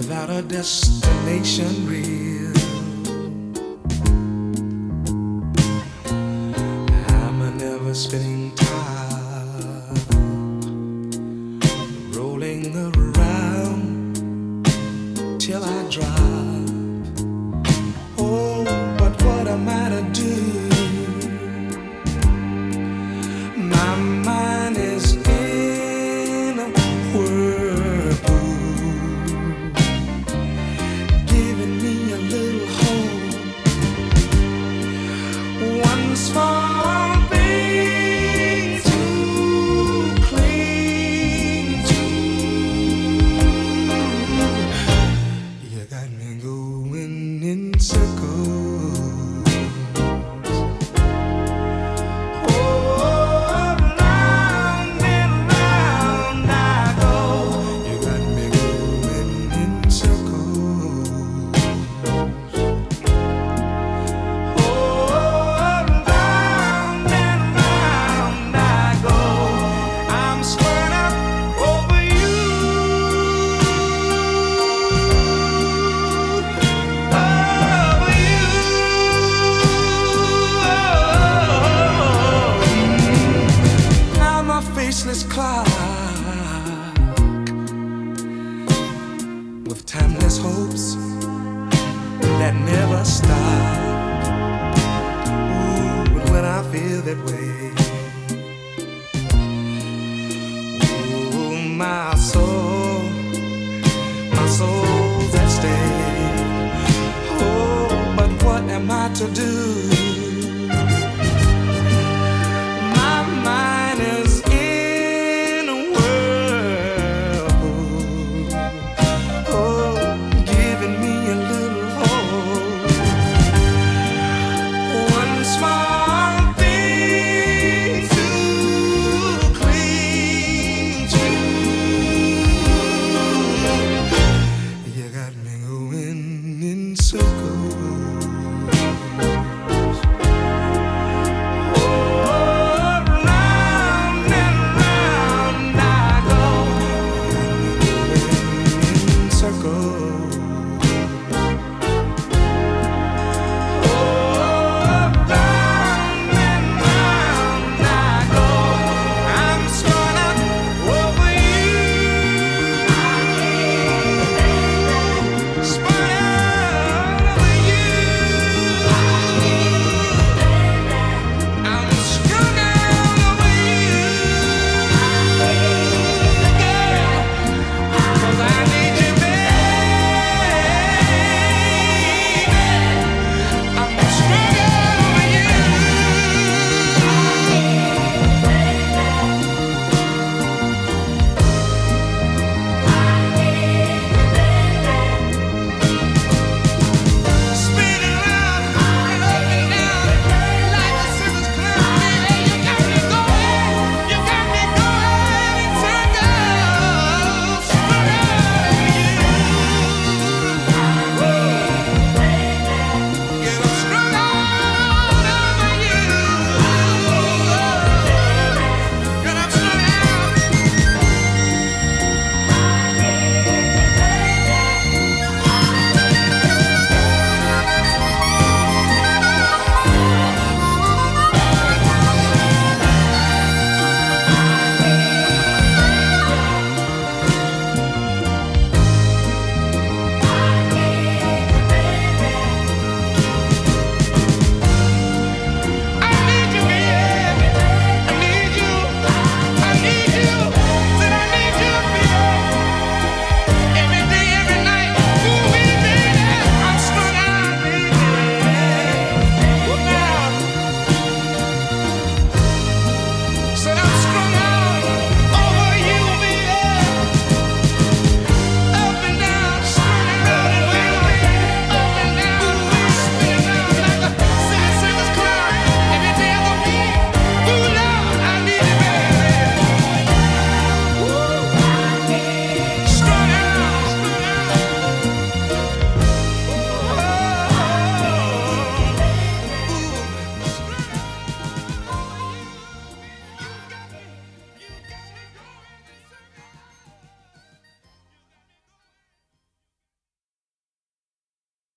without a destination real. I'm a never spinning tire, rolling around till I drop. Oh, but what am I to do? My mind is in a whirlpool, giving me a little hope. One small thing to cling to. You got me going in circles. Faceless clock with timeless hopes that never stop. Ooh, when I feel that way, ooh, my soul's at stake. Oh, but what am I to do? My mind is circles.